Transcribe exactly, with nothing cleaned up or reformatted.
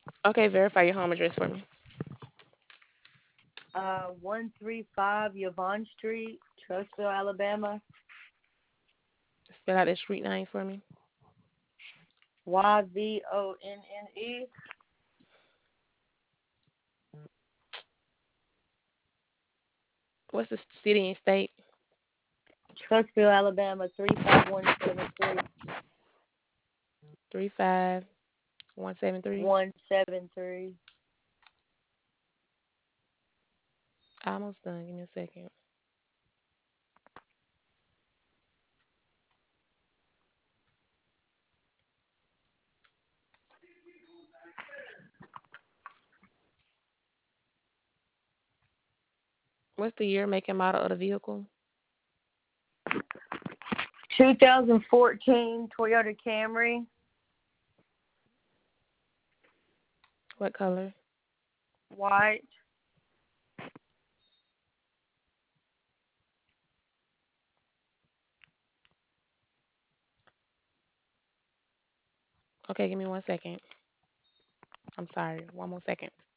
Okay, verify your home address for me. Uh, one three five Yvonne Street, Trussville, Alabama. Spell out that street name for me. Y V O N N E. What's the city and state? Trussville, Alabama, three five one seven three. Three five one seven three. One seven three. Almost done. Give me a second. What's the year, make, and model of the vehicle? two thousand fourteen Toyota Camry. What color? White. Okay, give me one second. I'm sorry. One more second.